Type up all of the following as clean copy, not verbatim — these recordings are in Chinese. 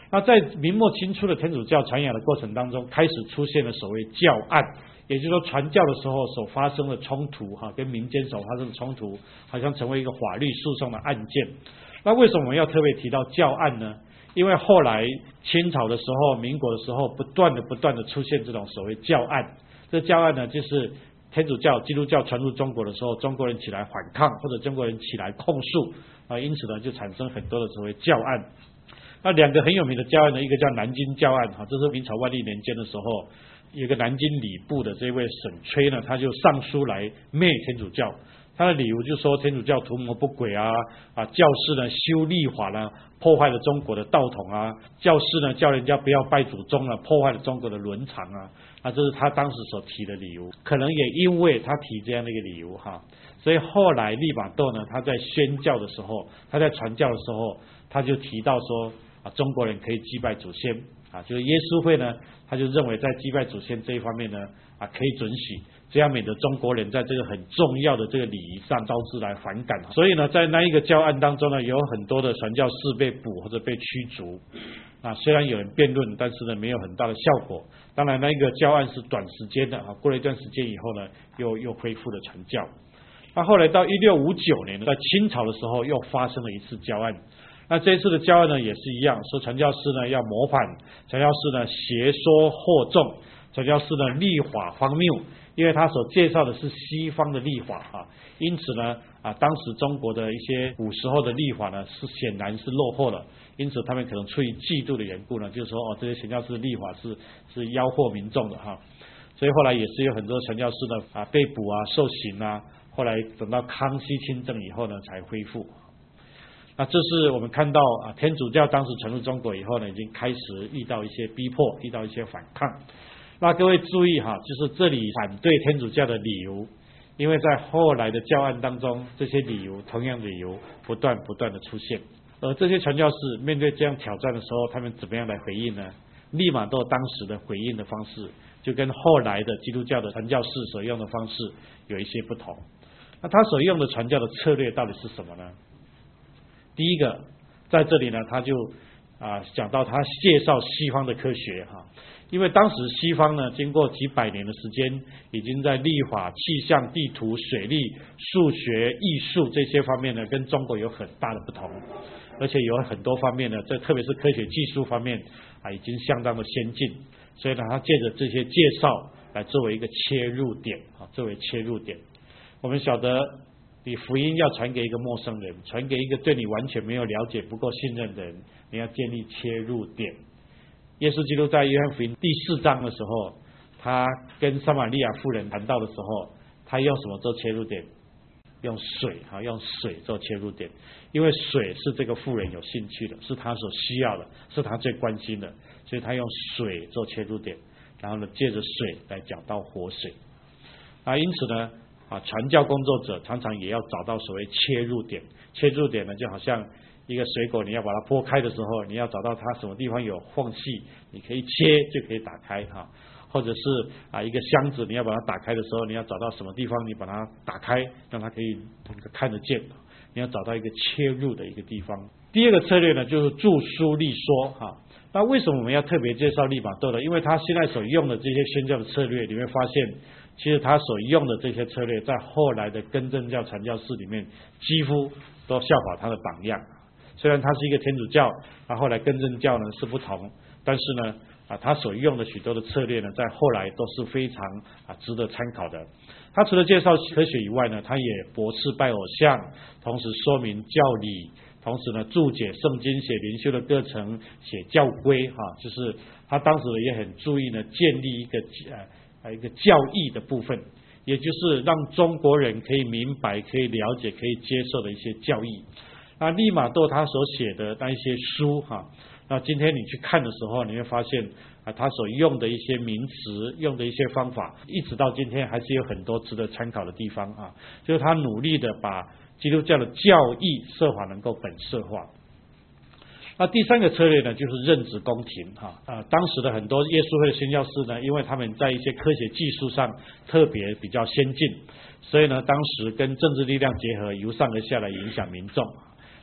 那在明末清初的天主教传扬的过程当中，开始出现了所谓教案，也就是说传教的时候所发生的冲突跟民间所发生的冲突，好像成为一个法律诉讼的案件。那为什么我们要特别提到教案呢？因为后来清朝的时候、民国的时候，不断的出现这种所谓教案。这教案呢，就是天主教、基督教传入中国的时候，中国人起来反抗，或者中国人起来控诉因此呢，就产生很多的所谓教案。那两个很有名的教案呢，一个叫南京教案这是明朝万历年间的时候，有一个南京礼部的这位沈崔呢，他就上书来灭天主教。他的理由就说天主教图谋不轨教士呢修律法呢，破坏了中国的道统教士呢叫人家不要拜祖宗了，破坏了中国的伦常这是他当时所提的理由。可能也因为他提这样的一个理由所以后来利玛窦呢，他在宣教的时候，他在传教的时候，他就提到说中国人可以祭拜祖先就是耶稣会呢，他就认为在祭拜祖先这一方面呢可以准许，这样免得中国人在这个很重要的这个礼仪上招致来反感。所以呢，在那一个教案当中呢，有很多的传教士被捕或者被驱逐虽然有人辩论，但是呢没有很大的效果。当然那一个教案是短时间的过了一段时间以后呢，又恢复了传教。那后来到1659年，在清朝的时候又发生了一次教案。那这一次的教案呢也是一样，说传教士呢要模仿，传教士呢邪说惑众，传教士呢立法荒谬，因为他所介绍的是西方的立法因此呢当时中国的一些古时候的立法呢是显然是落后了，因此他们可能出于嫉妒的缘故呢，就是说这些传教士立法是妖惑民众的所以后来也是有很多传教士呢被捕受刑后来等到康熙亲政以后呢才恢复。那这是我们看到天主教当时传入中国以后呢，已经开始遇到一些逼迫，遇到一些反抗。那各位注意就是这里反对天主教的理由，因为在后来的教案当中，这些理由同样的理由不断的出现。而这些传教士面对这样挑战的时候，他们怎么样来回应呢？利玛窦当时的回应的方式就跟后来的基督教的传教士所用的方式有一些不同。那他所用的传教的策略到底是什么呢？第一个，在这里呢，他就讲到他介绍西方的科学因为当时西方呢，经过几百年的时间，已经在历法、气象、地图、水利、数学、艺术这些方面呢，跟中国有很大的不同，而且有很多方面呢，特别是科学技术方面已经相当的先进，所以呢，他借着这些介绍来作为一个切入点作为切入点。我们晓得你福音要传给一个陌生人，传给一个对你完全没有了解、不够信任的人，你要建立切入点。耶稣基督在约翰福音第4章的时候，他跟撒玛利亚妇人谈到的时候，他用什么做切入点？用水用水做切入点，因为水是这个妇人有兴趣的，是他所需要的，是他最关心的，所以他用水做切入点，然后呢，借着水来讲到活水。因此呢传教工作者常常也要找到所谓切入点。切入点呢，就好像一个水果，你要把它剥开的时候，你要找到它什么地方有缝隙，你可以切就可以打开或者是一个箱子，你要把它打开的时候，你要找到什么地方，你把它打开，让它可以看得见，你要找到一个切入的一个地方。第二个策略呢，就是著书立说那为什么我们要特别介绍利玛窦呢？因为他现在所用的这些宣教的策略，你会发现其实他所用的这些策略，在后来的更正教传教士里面几乎都效法他的榜样。虽然他是一个天主教，后来更正教呢是不同，但是呢他所用的许多的策略呢，在后来都是非常值得参考的。他除了介绍科学以外呢，他也驳斥拜偶像，同时说明教理，同时呢注解圣经，写灵修的课程，写教规就是他当时也很注意呢建立一个教义的部分，也就是让中国人可以明白、可以了解、可以接受的一些教义。那利玛窦他所写的那一些书那今天你去看的时候，你会发现他所用的一些名词、用的一些方法，一直到今天还是有很多值得参考的地方就是他努力的把基督教的教义设法能够本色化。那第三个策略呢，就是任职宫廷当时的很多耶稣会的宣教士呢，因为他们在一些科学技术上特别比较先进，所以呢，当时跟政治力量结合，由上而下来影响民众。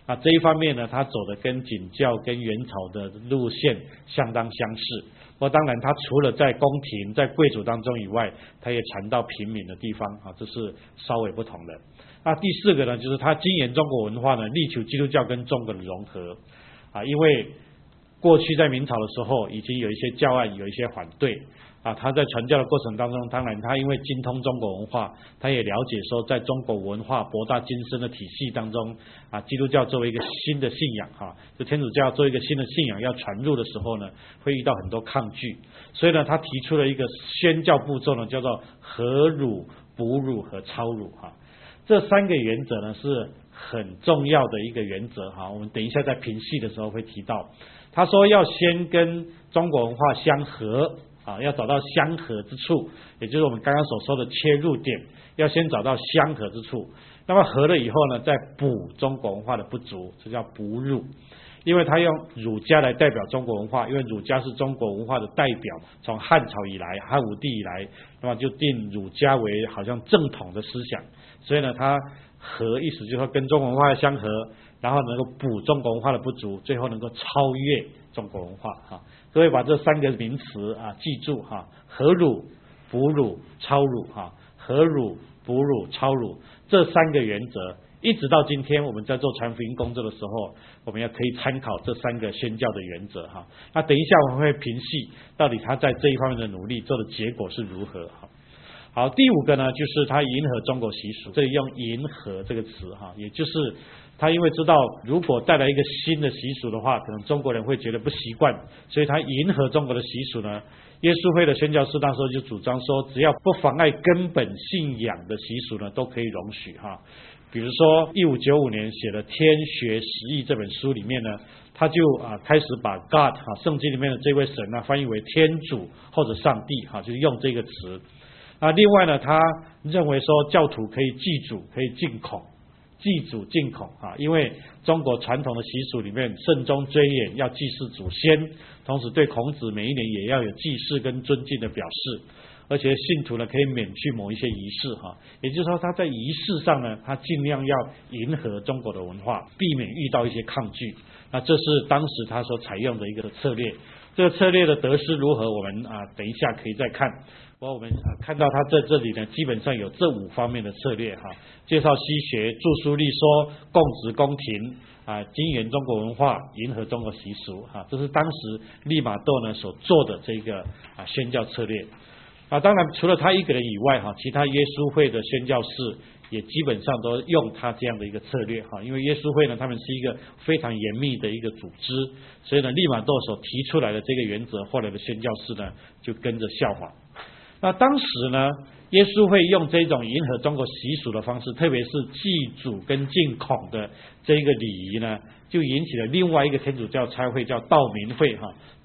啊，这一方面呢，他走的跟景教跟元朝的路线相当相似。不过当然，他除了在宫廷、在贵族当中以外，他也传到平民的地方啊，这是稍微不同的。那第四个呢，就是他精研中国文化呢，力求基督教跟中国的融合啊，因为过去在明朝的时候，已经有一些教案，有一些反对。啊，他在传教的过程当中，当然他因为精通中国文化，他也了解说，在中国文化博大精深的体系当中，啊，基督教作为一个新的信仰，哈，就天主教作为一个新的信仰要传入的时候呢，会遇到很多抗拒，所以呢，他提出了一个宣教步骤呢，叫做合儒、补儒和超儒，哈，这三个原则呢是很重要的一个原则，哈，我们等一下在评析的时候会提到，他说要先跟中国文化相合。啊，要找到相合之处，也就是我们刚刚所说的切入点，要先找到相合之处。那么合了以后呢，再补中国文化的不足，这叫补儒。因为他用儒家来代表中国文化，因为儒家是中国文化的代表，从汉朝以来，汉武帝以来，那么就定儒家为好像正统的思想，所以呢，他合意思就是说跟中国文化相合，然后能够补中国文化的不足，最后能够超越中国文化哈。各位把这三个名词啊记住哈，合儒、补儒、超儒哈，合儒、补儒、超儒这三个原则，一直到今天我们在做传福音工作的时候，我们也可以参考这三个宣教的原则哈。那等一下我们会评析到底他在这一方面的努力做的结果是如何哈。好，第五个呢，就是他迎合中国习俗，这里用迎合这个词哈，也就是他因为知道如果带来一个新的习俗的话，可能中国人会觉得不习惯，所以他迎合中国的习俗呢。耶稣会的宣教士那时候就主张说，只要不妨碍根本信仰的习俗呢，都可以容许哈。比如说1595年写的《天学十义》这本书里面呢，他就开始把 God 圣经里面的这位神翻译为天主或者上帝就是用这个词。另外呢，他认为说教徒可以祭祖，可以敬孔，祭祖敬孔因为中国传统的习俗里面，慎终追远，要祭祀祖先，同时对孔子每一年也要有祭祀跟尊敬的表示，而且信徒呢可以免去某一些仪式也就是说他在仪式上呢，他尽量要迎合中国的文化，避免遇到一些抗拒。那这是当时他所采用的一个策略。这个策略的得失如何，我们等一下可以再看。不过我们看到他在这里呢，基本上有这5方面的策略介绍西学、著书立说、供职宫廷精研中国文化、迎合中国习俗这是当时利玛窦呢所做的这个宣教策略当然除了他一个人以外其他耶稣会的宣教士也基本上都用他这样的一个策略因为耶稣会呢，他们是一个非常严密的一个组织，所以呢，利玛窦所提出来的这个原则，后来的宣教士呢就跟着效仿。那当时呢，耶稣会用这种迎合中国习俗的方式，特别是祭祖跟敬孔的这个礼仪呢，就引起了另外一个天主教差会，叫道明会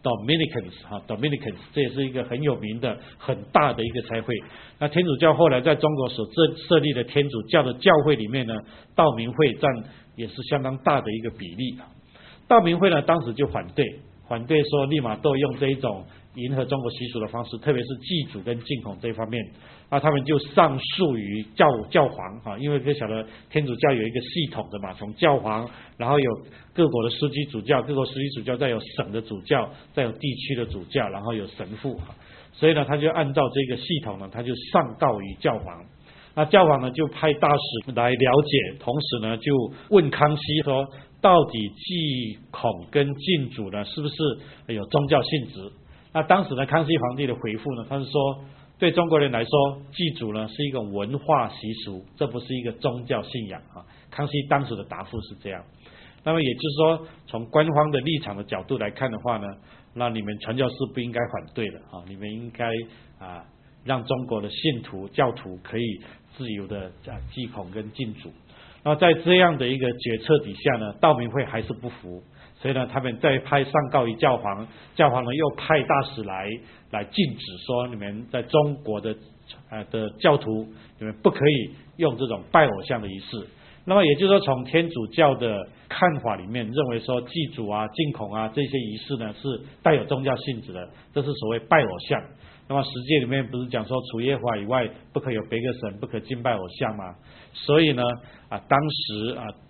Dominicans 这也是一个很有名的很大的一个差会。那天主教后来在中国所设立的天主教的教会里面呢，道明会占也是相当大的一个比例道明会呢当时就反对说利玛窦用这一种迎合中国习俗的方式，特别是祭祖跟敬孔这一方面他们就上诉于教皇因为可以晓得天主教有一个系统的嘛，从教皇，然后有各国的枢机主教，各国枢机主教再有省的主教，再有地区的主教，然后有神父所以呢，他就按照这个系统呢，他就上告于教皇。那教皇呢就派大使来了解，同时呢就问康熙说，到底祭孔跟敬祖呢是不是有宗教性质？那当时呢，康熙皇帝的回复呢，他是说，对中国人来说，祭祖呢是一个文化习俗，这不是一个宗教信仰康熙当时的答复是这样。那么也就是说，从官方的立场的角度来看的话呢，那你们传教士不应该反对的你们应该让中国的信徒教徒可以自由的祭孔跟敬祖。那在这样的一个决策底下呢，道明会还是不服，所以呢，他们再上告于教皇，教皇呢又派大使来禁止说，你们在中国的教徒，你们不可以用这种拜偶像的仪式。那么也就是说，从天主教的看法里面认为说，祭祖敬孔这些仪式呢是带有宗教性质的，这是所谓拜偶像。那么十诫里面不是讲说，除耶和华以外不可有别个神，不可敬拜偶像吗？所以呢当时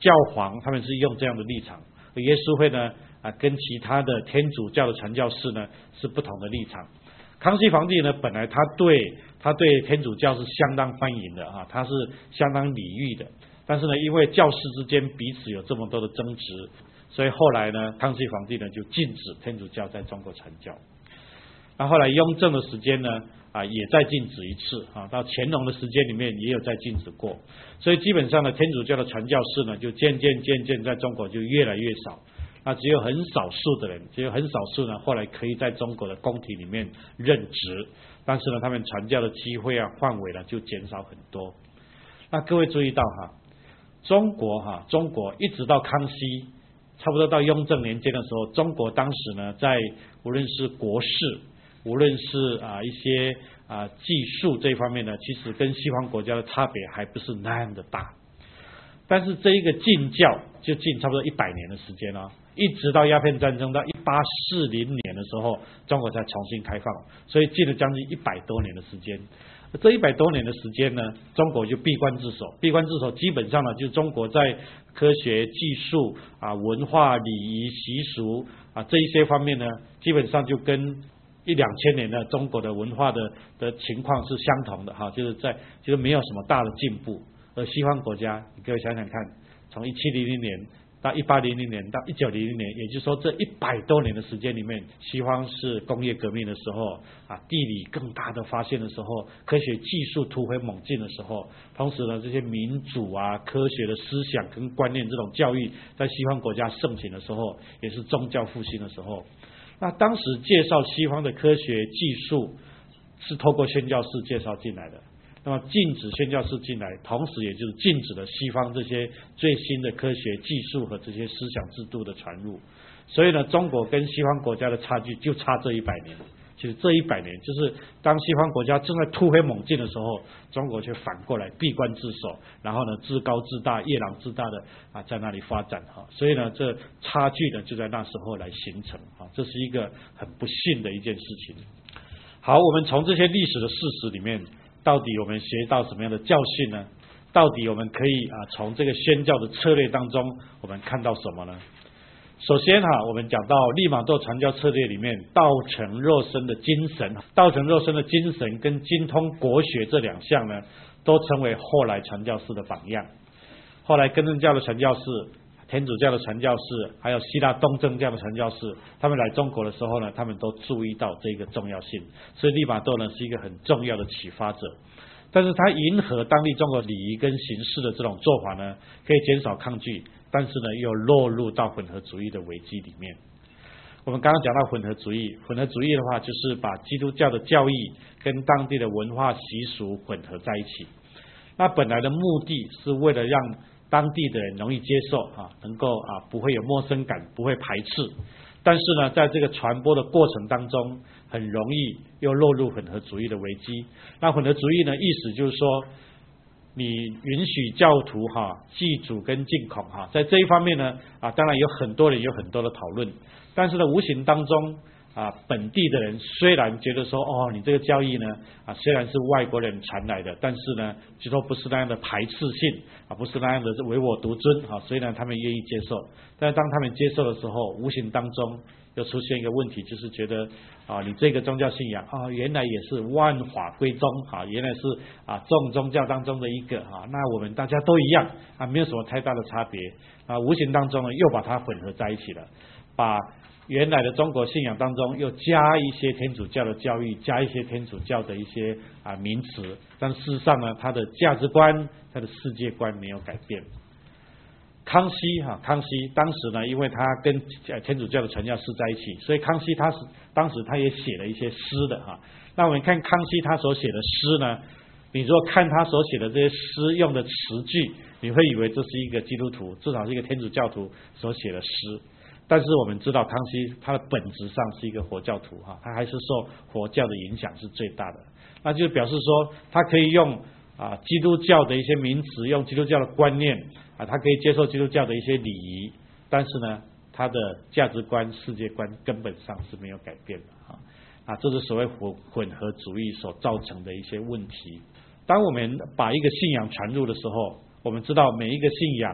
教皇他们是用这样的立场，而耶稣会呢跟其他的天主教的传教士呢是不同的立场。康熙皇帝呢，本来他对天主教是相当欢迎的啊，他是相当礼遇的。但是呢，因为教士之间彼此有这么多的争执，所以后来呢，康熙皇帝呢就禁止天主教在中国传教。那后来雍正的时间呢，也再禁止一次啊，到乾隆的时间里面也有再禁止过。所以基本上呢，天主教的传教士呢，就渐渐在中国就越来越少。那只有很少数的人，只有很少数呢，后来可以在中国的宫廷里面任职，但是呢，他们传教的机会范围呢就减少很多。那各位注意到中国一直到康熙，差不多到雍正年间的时候，中国当时呢，在无论是国事，无论是一些技术这一方面呢，其实跟西方国家的差别还不是那样的大。但是这一个禁教就禁差不多100年的时间一直到鸦片战争到1840年的时候，中国才重新开放，所以禁了将近100多年的时间。这100多年的时间呢，中国就闭关自守。闭关自守基本上呢，就是中国在科学技术文化礼仪习俗这一些方面呢，基本上就跟1-2千年的中国的文化的情况是相同的就是没有什么大的进步。而西方国家，你各位想想看，从1700年到1800年到1900年，也就是说这100多年的时间里面，西方是工业革命的时候地理更大的发现的时候，科学技术突飞猛进的时候，同时呢，这些民主科学的思想跟观念这种教育在西方国家盛行的时候，也是宗教复兴的时候。那当时介绍西方的科学技术是透过宣教士介绍进来的。那么禁止宣教士进来，同时也就是禁止了西方这些最新的科学技术和这些思想制度的传入。所以呢，中国跟西方国家的差距就差这100年。其实这100年就是当西方国家正在突飞猛进的时候，中国却反过来闭关自守，然后呢自高自大、夜郎自大的在那里发展所以呢，这差距呢就在那时候来形成这是一个很不幸的一件事情。好，我们从这些历史的事实里面，到底我们学到什么样的教训呢？到底我们可以从这个宣教的策略当中，我们看到什么呢？首先我们讲到利玛窦传教策略里面，道成肉身的精神，道成肉身的精神跟精通国学这2项呢，都成为后来传教士的榜样。后来根正教的传教士、天主教的传教士，还有希腊东正教的传教士，他们来中国的时候呢，他们都注意到这个重要性，所以利玛窦呢是一个很重要的启发者。但是他迎合当地中国礼仪跟形式的这种做法呢，可以减少抗拒，但是呢又落入到混合主义的危机里面。我们刚刚讲到混合主义的话，就是把基督教的教义跟当地的文化习俗混合在一起。那本来的目的是为了让当地的人容易接受能够不会有陌生感，不会排斥。但是呢，在这个传播的过程当中，很容易又落入混合主义的危机。那混合主义呢，意思就是说，你允许教徒祭祖跟进孔在这一方面呢当然有很多人有很多的讨论，但是呢，无形当中本地的人虽然觉得说你这个教义呢虽然是外国人传来的，但是呢就说不是那样的排斥性不是那样的唯我独尊所以呢他们愿意接受。但是当他们接受的时候，无形当中又出现一个问题，就是觉得你这个宗教信仰原来也是万法归宗原来是众宗教当中的一个那我们大家都一样没有什么太大的差别无形当中呢又把它混合在一起了，把原来的中国信仰当中又加一些天主教的教育，加一些天主教的一些名词，但事实上呢，他的价值观、他的世界观没有改变。康熙当时呢，因为他跟天主教的传教士在一起，所以康熙当时他也写了一些诗的那我们看康熙他所写的诗呢，你如果看他所写的这些诗用的词句，你会以为这是一个基督徒，至少是一个天主教徒所写的诗。但是我们知道康熙他的本质上是一个佛教徒他还是受佛教的影响是最大的。那就表示说他可以用基督教的一些名词，用基督教的观念他可以接受基督教的一些礼仪，但是呢他的价值观、世界观根本上是没有改变的这是所谓混合主义所造成的一些问题。当我们把一个信仰传入的时候，我们知道每一个信仰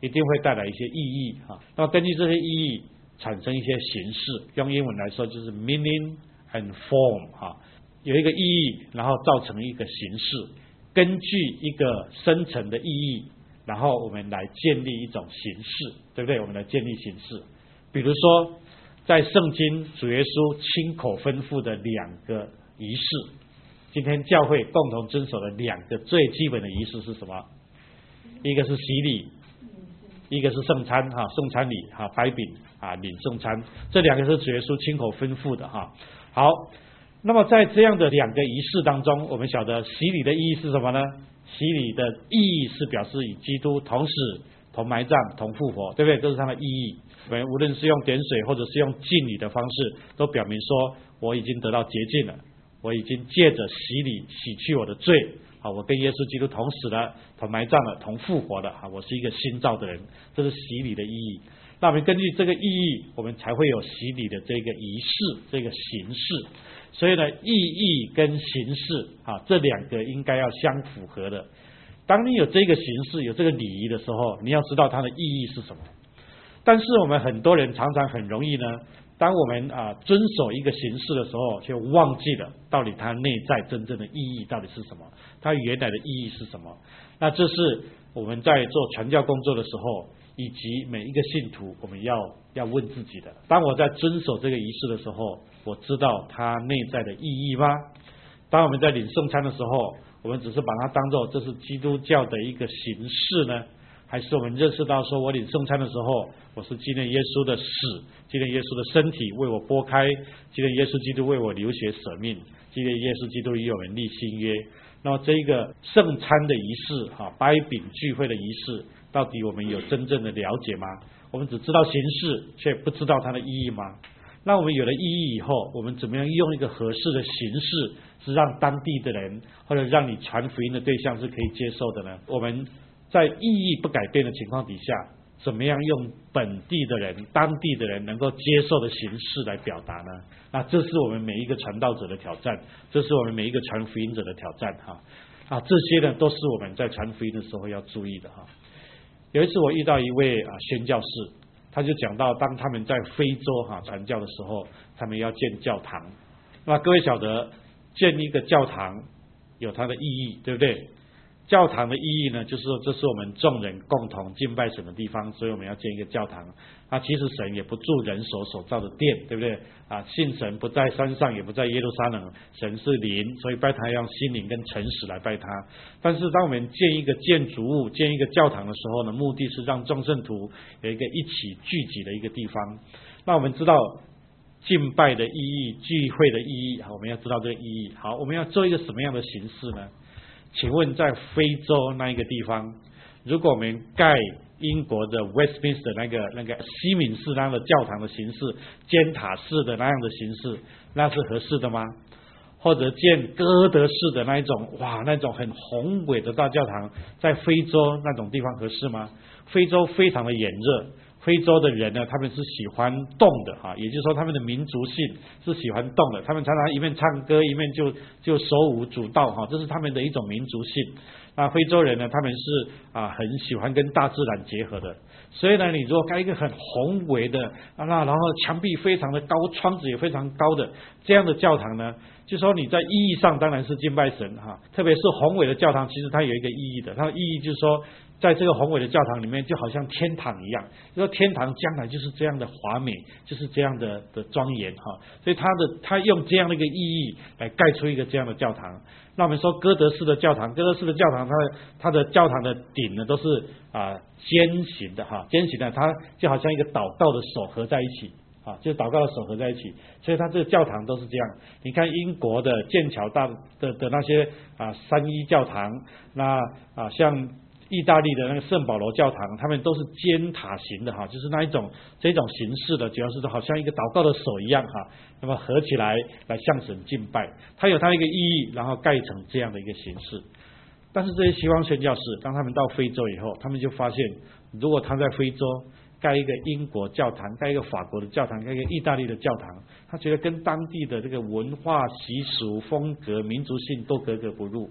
一定会带来一些意义哈。那么根据这些意义产生一些形式，用英文来说就是 meaning and form 哈，有一个意义，然后造成一个形式，根据一个深层的意义，然后我们来建立一种形式，对不对？我们来建立形式，比如说在圣经主耶稣亲口吩咐的2个仪式，今天教会共同遵守的2个最基本的仪式是什么？一个是洗礼，一个是圣餐哈，圣餐礼哈，掰饼啊，领圣餐，这2个是主耶稣亲口吩咐的哈。好，那么在这样的2个仪式当中，我们晓得洗礼的意义是什么呢？洗礼的意义是表示与基督同死、同埋葬、同复活，对不对？这是它的意义。我们无论是用点水或者是用浸礼的方式，都表明说我已经得到洁净了，我已经借着洗礼洗去我的罪。好，我跟耶稣基督同死了，同埋葬了，同复活了。好，我是一个新造的人，这是洗礼的意义。那我们根据这个意义，我们才会有洗礼的这个仪式，这个形式。所以呢，意义跟形式啊，这2个应该要相符合的。当你有这个形式，有这个礼仪的时候，你要知道它的意义是什么。但是我们很多人常常很容易呢，当我们遵守一个形式的时候，却忘记了到底它内在真正的意义到底是什么，它原来的意义是什么。那这是我们在做传教工作的时候，以及每一个信徒我们要问自己的。当我在遵守这个仪式的时候，我知道它内在的意义吗？当我们在领圣餐的时候，我们只是把它当作这是基督教的一个形式呢，还是我们认识到说我领圣餐的时候，我是纪念耶稣的死，纪念耶稣的身体为我剥开，纪念耶稣基督为我流血舍命，纪念耶稣基督与我们立新约。那么这一个圣餐的仪式掰饼聚会的仪式，到底我们有真正的了解吗？我们只知道形式，却不知道它的意义吗？那我们有了意义以后，我们怎么样用一个合适的形式，是让当地的人或者让你传福音的对象是可以接受的呢？我们在意义不改变的情况底下，怎么样用本地的人、当地的人能够接受的形式来表达呢？那这是我们每一个传道者的挑战，这是我们每一个传福音者的挑战这些呢都是我们在传福音的时候要注意的有一次我遇到一位宣教士，他就讲到当他们在非洲传教的时候，他们要建教堂。那各位晓得建一个教堂有它的意义，对不对？教堂的意义呢，就是说这是我们众人共同敬拜神的地方，所以我们要建一个教堂。其实神也不住人手所造的殿，对不对？信神不在山上，也不在耶路撒冷，神是灵，所以拜他要用心灵跟诚实来拜他。但是当我们建一个建筑物、建一个教堂的时候呢，目的是让众圣徒有一个一起聚集的一个地方。那我们知道敬拜的意义、聚会的意义，我们要知道这个意义。好，我们要做一个什么样的形式呢？请问在非洲那一个地方，如果我们盖英国的 Westminster 那个西敏寺那样的教堂的形式，尖塔式的那样的形式，那是合适的吗？或者建哥德式的那一种那种很宏伟的大教堂，在非洲那种地方合适吗？非洲非常的炎热，非洲的人呢，他们是喜欢动的也就是说他们的民族性是喜欢动的，他们常常一面唱歌一面就手舞足蹈这是他们的一种民族性。非洲人呢，他们是很喜欢跟大自然结合的，所以呢，你如果盖一个很宏伟的然后墙壁非常的高，窗子也非常高的这样的教堂呢，就说你在意义上当然是敬拜神特别是宏伟的教堂，其实它有一个意义的，它的意义就是说在这个宏伟的教堂里面，就好像天堂一样，就说天堂将来就是这样的华美，就是这样的庄严所以他用这样的一个意义来盖出一个这样的教堂。那我们说哥德式的教堂，它的教堂的顶呢都是尖形的尖形的，它就好像一个祷告的手合在一起就祷告的手合在一起，所以它这个教堂都是这样。你看英国的剑桥大的那些三一教堂，那像意大利的那个圣保罗教堂，他们都是尖塔型的就是这种形式的，主要是好像一个祷告的手一样那么合起来向神敬拜，它有它一个意义，然后盖成这样的一个形式。但是这些西方宣教士当他们到非洲以后，他们就发现，如果他在非洲盖一个英国教堂，盖一个法国的教堂，盖一个意大利的教堂，他觉得跟当地的这个文化习俗风格民族性都格格不入，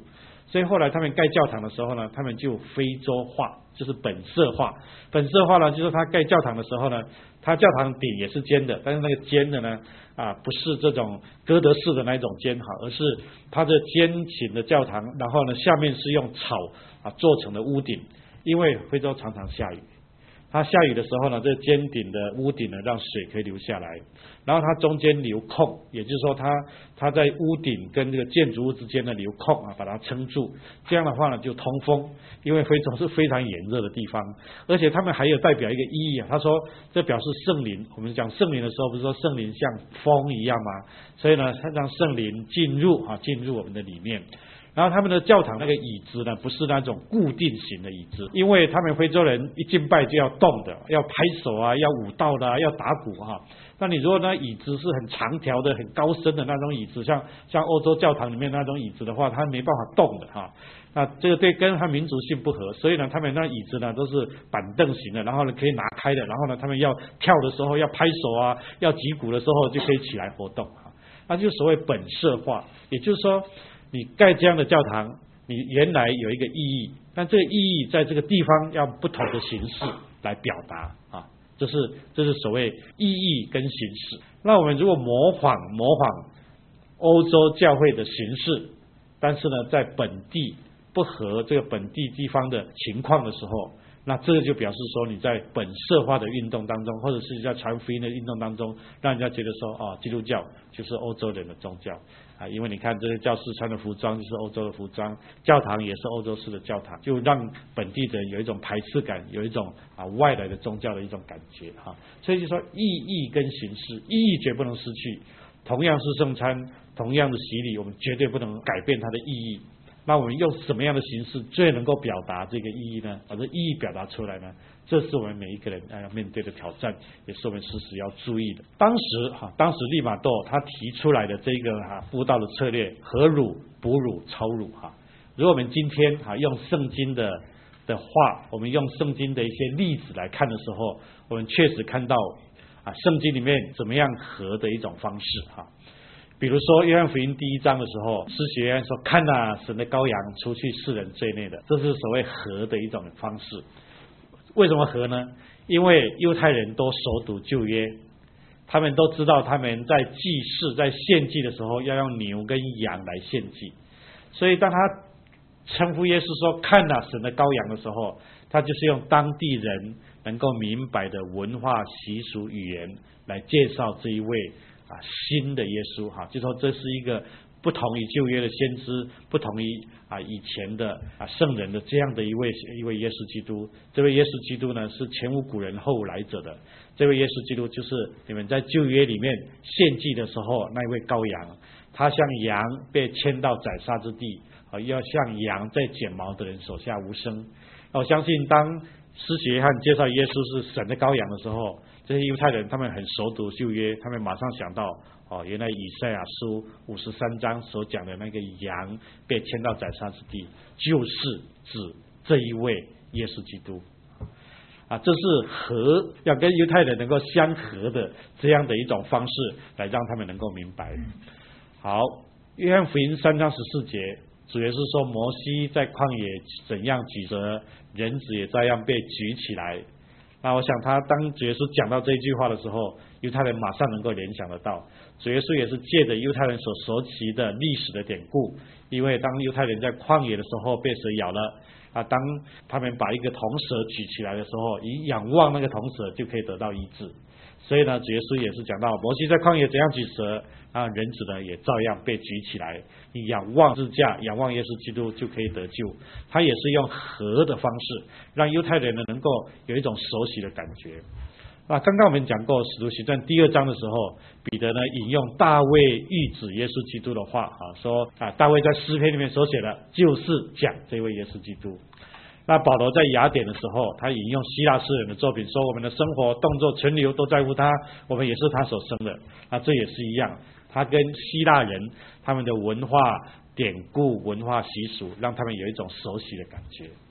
所以后来他们盖教堂的时候呢，他们就非洲化，就是本色化。本色化呢，就是他盖教堂的时候呢，他教堂顶也是尖的，但是那个尖的呢，不是这种哥德式的那一种尖哈，而是它的尖形的教堂，然后呢，下面是用草做成的屋顶，因为非洲常常下雨。它下雨的时候呢，这尖顶的屋顶呢，让水可以流下来，然后它中间留空，也就是说它在屋顶跟这个建筑物之间的留空把它撑住，这样的话呢就通风，因为非洲是非常炎热的地方，而且他们还有代表一个意义他说这表示圣灵，我们讲圣灵的时候不是说圣灵像风一样吗？所以呢，它让圣灵进入我们的里面。然后他们的教堂那个椅子呢，不是那种固定型的椅子，因为他们非洲人一敬拜就要动的，要拍手要舞蹈的要打鼓那你如果那椅子是很长条的、很高深的那种椅子，像欧洲教堂里面那种椅子的话，它没办法动的那这个对跟他民族性不合，所以呢，他们那椅子呢都是板凳型的，然后呢可以拿开的，然后呢他们要跳的时候要拍手要击鼓的时候就可以起来活动那就是所谓本色化，也就是说。你盖这样的教堂，你原来有一个意义，但这个意义在这个地方要不同的形式来表达这是所谓意义跟形式。那我们如果模仿欧洲教会的形式，但是呢在本地不合这个本地地方的情况的时候，那这个就表示说你在本色化的运动当中，或者是在传福音的运动当中，让人家觉得说基督教就是欧洲人的宗教因为你看这些教士穿的服装就是欧洲的服装，教堂也是欧洲式的教堂，就让本地的人有一种排斥感，有一种外来的宗教的一种感觉所以就说意义跟形式，意义绝不能失去，同样是圣餐，同样的洗礼，我们绝对不能改变它的意义。那我们用什么样的形式最能够表达这个意义呢？把这意义表达出来呢？这是我们每一个人要面对的挑战，也是我们时时要注意的。当时利玛窦他提出来的这个布道的策略，合乳、哺乳、超乳如果我们今天用圣经的话，我们用圣经的一些例子来看的时候，我们确实看到圣经里面怎么样合的一种方式比如说约翰福音第1章的时候，施洗约翰说看神的羔羊除去世人罪孽的，这是所谓合的一种方式。为什么合呢？因为犹太人都熟读旧约，他们都知道他们在祭祀在献祭的时候要用牛跟羊来献祭，所以当他称呼耶稣说看神的羔羊的时候，他就是用当地人能够明白的文化习俗语言来介绍这一位新的耶稣就说这是一个不同于旧约的先知，不同于以前的圣人的这样的一位耶稣基督。这位耶稣基督呢是前无古人后无来者的，这位耶稣基督就是你们在旧约里面献祭的时候那一位羔羊，他像羊被牵到宰杀之地要像羊在剪毛的人手下无声。我相信当施洗约翰介绍耶稣是神的羔羊的时候，这些犹太人他们很熟读旧约，他们马上想到原来以赛亚书53章所讲的那个羊被牵到宰杀之地，就是指这一位耶稣基督这是合，要跟犹太人能够相合的这样的一种方式，来让他们能够明白。好，约翰福音3章14节，主耶稣说摩西在旷野怎样举着，人子也照样被举起来。那我想当主耶稣讲到这一句话的时候，犹太人马上能够联想得到，主耶稣也是借着犹太人所熟悉的历史的典故，因为当犹太人在旷野的时候被蛇咬了当他们把一个铜蛇举起来的时候，以仰望那个铜蛇就可以得到医治。所以呢，主耶稣也是讲到摩西在旷野怎样举蛇人子呢也照样被举起来，你仰望支架，仰望耶稣基督就可以得救。他也是用合的方式让犹太人呢能够有一种熟悉的感觉。刚刚我们讲过使徒行传第2章的时候，彼得呢引用大卫预指耶稣基督的话说大卫在诗篇里面所写的就是讲这位耶稣基督。那保罗在雅典的时候，他引用希腊诗人的作品说，我们的生活动作存留都在乎他，我们也是他所生的。这也是一样，他跟希腊人他们的文化典故文化习俗让他们有一种熟悉的感觉。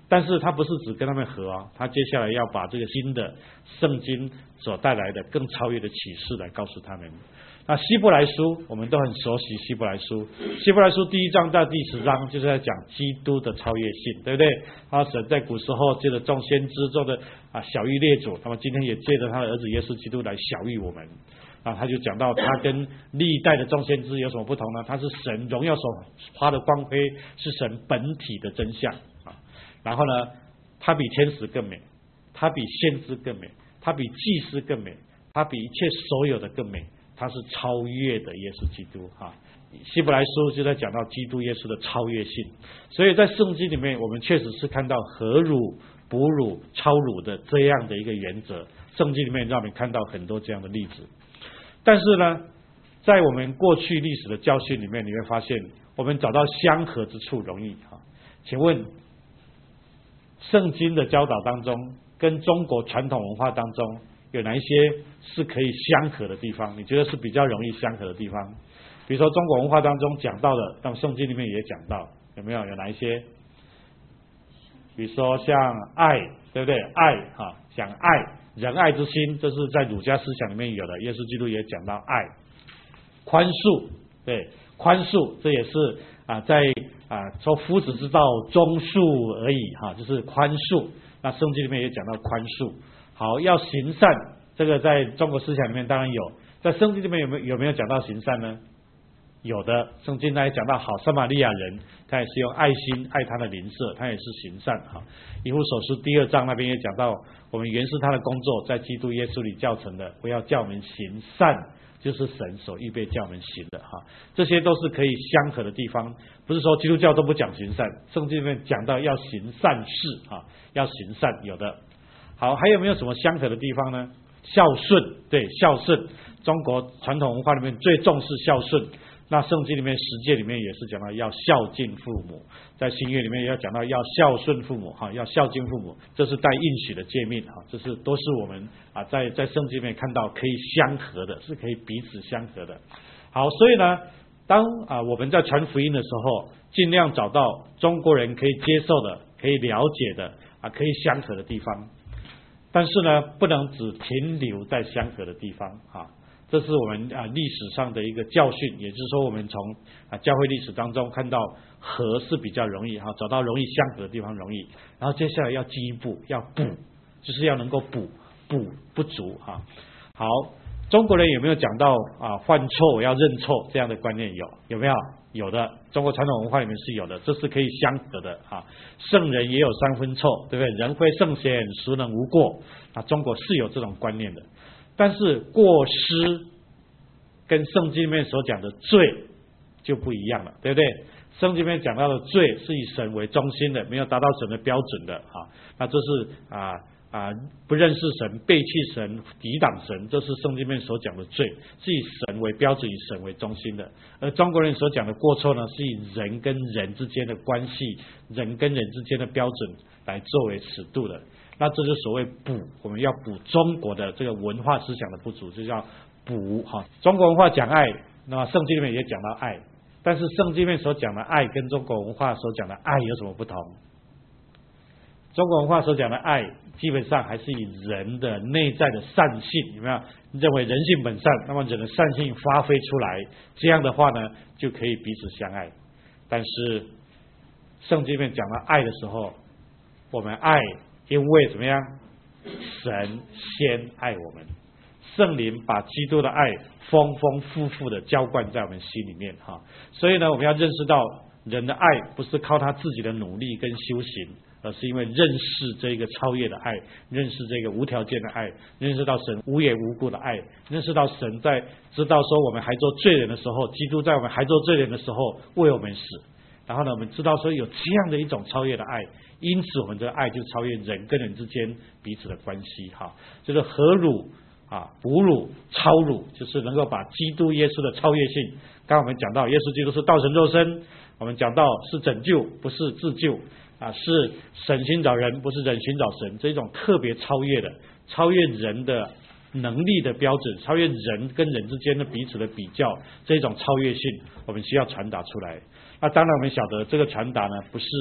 但是他不是只跟他们合啊，他接下来要把这个新的圣经所带来的更超越的启示来告诉他们。那希伯来书我们都很熟悉，希伯来书第1章到第10章就是在讲基督的超越性，对不对？神在古时候借着众先知做的小谕列祖，那么今天也借着他的儿子耶稣基督来小谕我们。他就讲到他跟历代的众先知有什么不同呢？他是神荣耀所发的光辉，是神本体的真相然后呢，他比天使更美，他比先知更美，他比祭司更美，他比一切所有的更美，他是超越的耶稣基督希伯来书就在讲到基督耶稣的超越性。所以在圣经里面我们确实是看到合乳、哺乳、超乳的这样的一个原则，圣经里面让我们看到很多这样的例子。但是呢，在我们过去历史的教训里面，你会发现我们找到相合之处容易请问圣经的教导当中跟中国传统文化当中有哪一些是可以相合的地方？你觉得是比较容易相合的地方？比如说中国文化当中讲到的，那么圣经里面也讲到，有没有？有哪一些？比如说像爱，对不对？爱讲爱，仁爱之心，这是在儒家思想里面有的，耶稣基督也讲到爱。宽恕，对，宽恕这也是在说夫子之道忠恕而已就是宽恕。那圣经里面也讲到宽恕。好，要行善，这个在中国思想里面当然有，在圣经里面有没有讲到行善呢？有的，圣经那也讲到好撒玛利亚人，他也是用爱心爱他的邻舍，他也是行善以弗所书第2章那边也讲到，我们原是他的工作，在基督耶稣里教成的，不要叫我们行善，就是神所预备叫我们行的这些都是可以相合的地方。不是说基督教都不讲行善，圣经里面讲到要行善事要行善，有的。好，还有没有什么相合的地方呢？孝顺，对，孝顺，中国传统文化里面最重视孝顺。那圣经里面10诫里面也是讲到要孝敬父母，在新约里面也要讲到要孝顺父母要孝敬父母，这是带应许的诫命这是都是我们在圣经里面看到可以相合的，是可以彼此相合的。好，所以呢，当我们在传福音的时候，尽量找到中国人可以接受的、可以了解的可以相合的地方，但是呢，不能只停留在相合的地方这是我们历史上的一个教训，也就是说我们从教会历史当中看到合是比较容易找到容易相合的地方容易，然后接下来要进一步要补，就是要能够补不足好，中国人有没有讲到犯错我要认错这样的观念？有没有？有的，中国传统文化里面是有的，这是可以相合的圣人也有3分错，对不对？人非圣贤，孰能无过？中国是有这种观念的。但是过失跟圣经里面所讲的罪就不一样了，对不对？圣经里面讲到的罪是以神为中心的，没有达到神的标准的那这是不认识神、背弃神、抵挡神，这是圣经里面所讲的罪，是以神为标准、以神为中心的。而中国人所讲的过错呢，是以人跟人之间的关系、人跟人之间的标准来作为尺度的。那这就所谓补，我们要补中国的这个文化思想的不足，就叫补中国文化讲爱，那么圣经里面也讲到爱，但是圣经里面所讲的爱跟中国文化所讲的爱有什么不同？中国文化所讲的爱基本上还是以人的内在的善性，有没有？认为人性本善，那么人的善性发挥出来，这样的话呢就可以彼此相爱。但是圣经里面讲到爱的时候，我们爱因为怎么样？神先爱我们，圣灵把基督的爱丰丰富富的浇灌在我们心里面所以呢，我们要认识到人的爱不是靠他自己的努力跟修行，而是因为认识这个超越的爱，认识这个无条件的爱，认识到神无缘无故的爱，认识到神在知道说我们还做罪人的时候，基督在我们还做罪人的时候为我们死，然后呢，我们知道说有这样的一种超越的爱，因此我们这个爱就超越人跟人之间彼此的关系就是合乳哺乳超乳，就是能够把基督耶稣的超越性。刚刚我们讲到耶稣基督是道成肉身，我们讲到是拯救不是自救是神寻找人不是人寻找神，这种特别超越的，超越人的能力的标准，超越人跟人之间的彼此的比较，这种超越性我们需要传达出来。那当然我们晓得这个传达呢，不是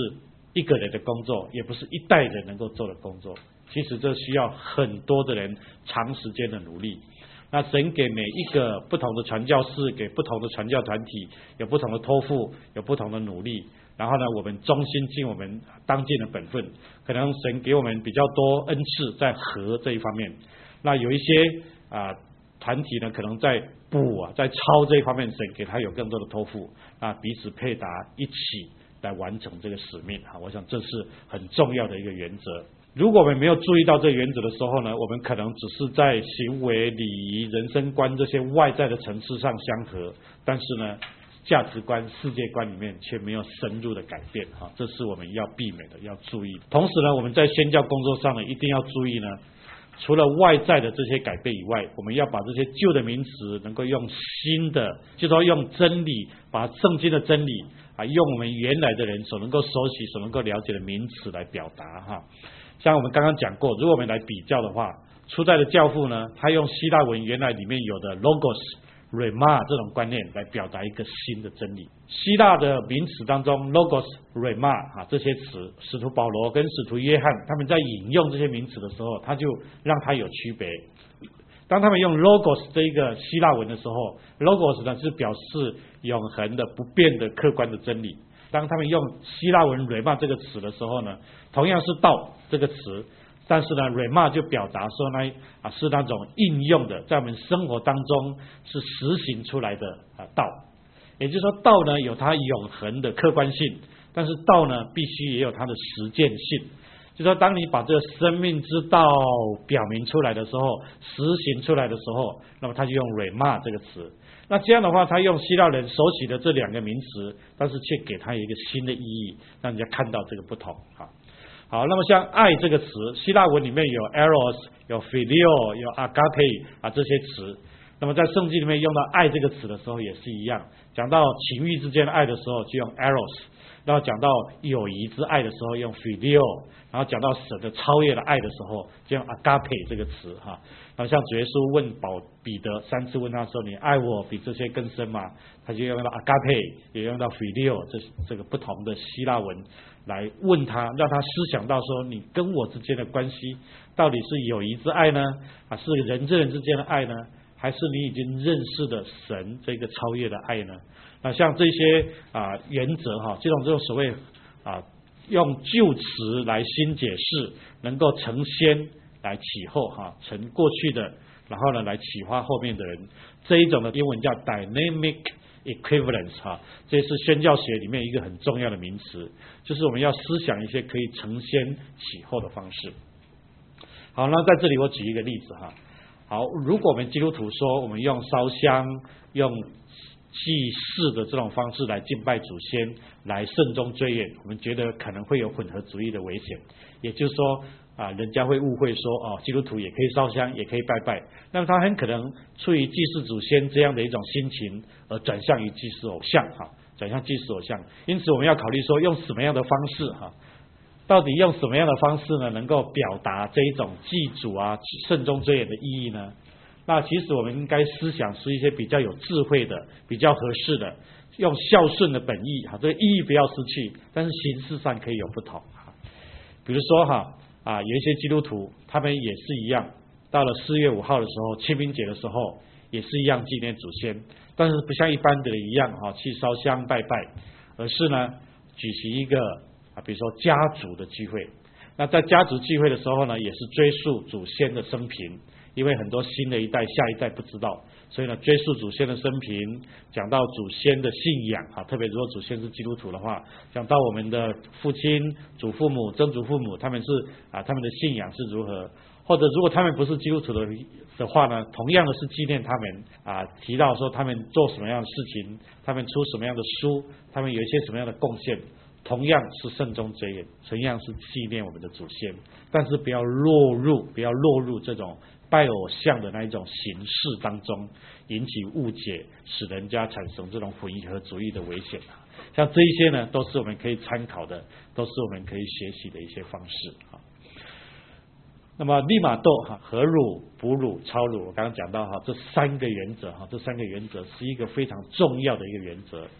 一个人的工作，也不是一代人能够做的工作。其实这需要很多的人长时间的努力。那神给每一个不同的传教士，给不同的传教团体，有不同的托付，有不同的努力。然后呢，我们忠心尽我们当尽的本分。可能神给我们比较多恩赐在和这一方面，那有一些团体呢，可能在在抄这一方面，神给他有更多的托付，那彼此配搭，一起来完成这个使命。我想这是很重要的一个原则。如果我们没有注意到这个原则的时候呢，我们可能只是在行为、礼仪、人生观这些外在的层次上相合，但是呢，价值观、世界观里面却没有深入的改变。这是我们要避免的，要注意。同时呢，我们在宣教工作上呢，一定要注意呢，除了外在的这些改变以外，我们要把这些旧的名词能够用新的，就是说用真理，把圣经的真理用我们原来的人所能够熟悉、所能够了解的名词来表达。像我们刚刚讲过，如果我们来比较的话，初代的教父呢，他用希腊文原来里面有的 logos、rhema 这种观念来表达一个新的真理。希腊的名词当中 logos、rhema 这些词，使徒保罗跟使徒约翰他们在引用这些名词的时候，他就让它有区别。当他们用 logos 这一个希腊文的时候， logos 呢是表示永恒的、不变的、客观的真理。当他们用希腊文 rhema 这个词的时候呢，同样是道这个词，但是呢 rhema 就表达说呢是那种应用的，在我们生活当中是实行出来的道。也就是说，道呢有它永恒的客观性，但是道呢必须也有它的实践性。就是说，当你把这个生命之道表明出来的时候，实行出来的时候，那么他就用 rhema 这个词。那这样的话，他用希腊人熟悉的这两个名词，但是却给他一个新的意义，让人家看到这个不同。好，那么像爱这个词，希腊文里面有 eros、有 phileo、有 agape 这些词。那么在圣经里面用到爱这个词的时候也是一样，讲到情欲之间的爱的时候就用 eros， 然后讲到友谊之爱的时候用 phileo， 然后讲到神的超越的爱的时候就用 agape 这个词。然后像主耶稣问彼得3次问他说，你爱我比这些更深吗？他就用到 agape， 也用到 phileo 这个不同的希腊文来问他，让他思想到说，你跟我之间的关系到底是友谊之爱呢，是人之人之间的爱呢，还是你已经认识的神这个超越的爱呢？那像这些原则这种所谓用旧词来新解释，能够承先来启后承过去的，然后呢来启发后面的人，这一种的英文叫 dynamic equivalence 这是宣教学里面一个很重要的名词，就是我们要思想一些可以承先启后的方式。好，那在这里我举一个例子好，如果我们基督徒说我们用烧香、用祭祀的这种方式来敬拜祖先，来慎终追远，我们觉得可能会有混合主义的危险。也就是说人家会误会说基督徒也可以烧香，也可以拜拜，那么他很可能出于祭祀祖先这样的一种心情而转向于祭祀偶像转向祭祀偶像。因此我们要考虑说用什么样的方式到底用什么样的方式呢，能够表达这一种祭祖慎终追远的意义呢？那其实我们应该思想是一些比较有智慧的、比较合适的，用孝顺的本意这个意义不要失去，但是形式上可以有不同比如说有一些基督徒他们也是一样，到了4月5号的时候，清明节的时候也是一样纪念祖先，但是不像一般的人一样去烧香拜拜，而是呢举行一个比如说家族的聚会。那在家族聚会的时候呢，也是追溯祖先的生平，因为很多新的一代、下一代不知道，所以呢追溯祖先的生平，讲到祖先的信仰特别如果祖先是基督徒的话，讲到我们的父亲、祖父母、曾祖父母他们的信仰是如何，或者如果他们不是基督徒的话呢，同样的是纪念他们提到说他们做什么样的事情，他们出什么样的书，他们有一些什么样的贡献，同样是慎终追远，同样是纪念我们的祖先，但是不要落入这种拜偶像的那一种形式当中，引起误解，使人家产生这种混合主义的危险像这一些呢，都是我们可以参考的，都是我们可以学习的一些方式那么利玛窦合乳、哺乳、超乳，我刚刚讲到这3个原则这3个原则是一个非常重要的一个原则。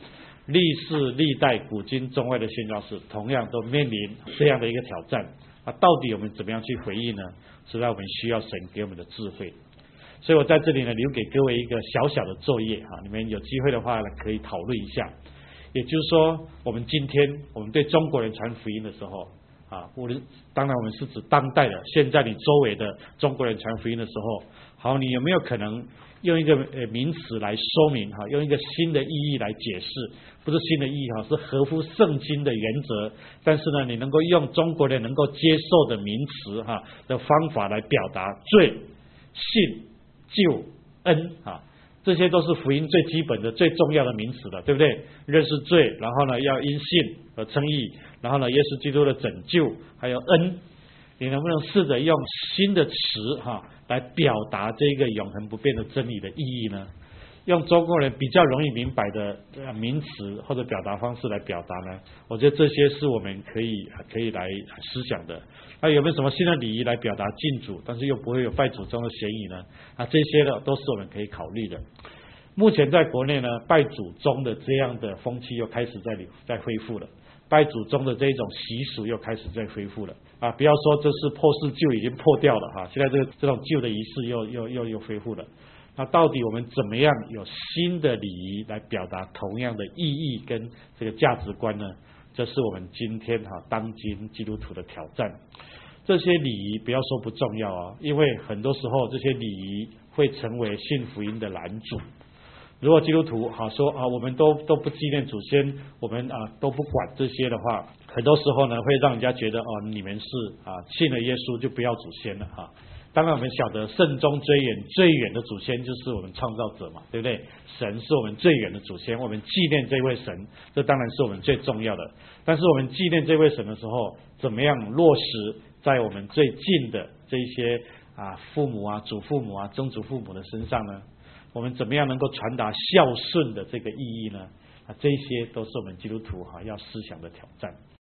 历世历代古今中外的宣教士同样都面临这样的一个挑战到底我们怎么样去回应呢？实在我们需要神给我们的智慧。所以我在这里呢，留给各位一个小小的作业你们有机会的话呢，可以讨论一下。也就是说，我们今天我们对中国人传福音的时候当然我们是指当代的，现在你周围的中国人传福音的时候，好，你有没有可能用一个名词来说明用一个新的意义来解释，不是新的意义是合乎圣经的原则，但是呢，你能够用中国人能够接受的名词的方法来表达罪、信、救、恩这些都是福音最基本的、最重要的名词了，对不对？认识罪，然后呢，要因信而称义，然后呢，耶稣基督的拯救，还有恩，你能不能试着用新的词来表达这个永恒不变的真理的意义呢？用中国人比较容易明白的名词或者表达方式来表达呢？我觉得这些是我们可以来思想的。那有没有什么新的礼仪来表达敬主，但是又不会有拜祖宗的嫌疑呢？这些呢都是我们可以考虑的。目前在国内呢，拜祖宗的这样的风气又开始在恢复了，拜祖宗的这种习俗又开始在恢复了不要说这是破四旧已经破掉了现在这种旧的仪式又恢复了。那到底我们怎么样有新的礼仪来表达同样的意义跟这个价值观呢？这是我们今天当今基督徒的挑战。这些礼仪不要说不重要因为很多时候这些礼仪会成为信福音的拦阻。如果基督徒说我们都不纪念祖先，我们都不管这些的话，很多时候呢会让人家觉得你们是信了耶稣就不要祖先了当然我们晓得圣中最远的祖先就是我们创造者嘛，对不对？神是我们最远的祖先，我们纪念这位神，这当然是我们最重要的。但是我们纪念这位神的时候，怎么样落实在我们最近的这些父母祖父母曾祖父母的身上呢？我们怎么样能够传达孝顺的这个意义呢？这些都是我们基督徒要思想的挑战。